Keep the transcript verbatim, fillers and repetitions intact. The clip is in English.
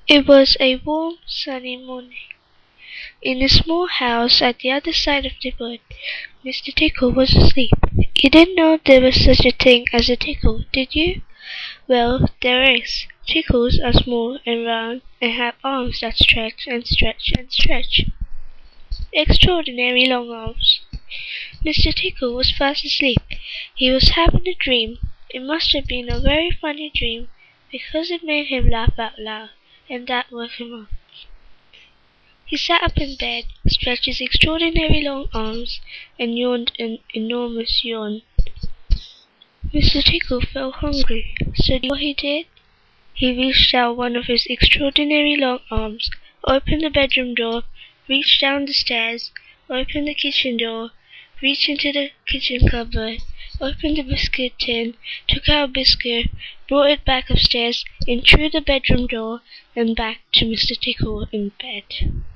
It was a warm, sunny morning. In a small house at the other side of the wood, Mister Tickle was asleep. You didn't know there was such a thing as a tickle, did you? Well, there is. Tickles are small and round and have arms that stretch and stretch and stretch. Extraordinary long arms. Mister Tickle was fast asleep. He was having a dream. It must have been a very funny dream, because it made him laugh out loud, and that woke him up. He sat up in bed, stretched his extraordinary long arms, and yawned an enormous yawn. Mister Tickle felt hungry, so do you know what he did? He reached out one of his extraordinary long arms, opened the bedroom door, reached down the stairs, opened the kitchen door, reached into the kitchen cupboard, opened the biscuit tin, took out a biscuit, brought it back upstairs, and through the bedroom door, and back to Mister Tickle in bed.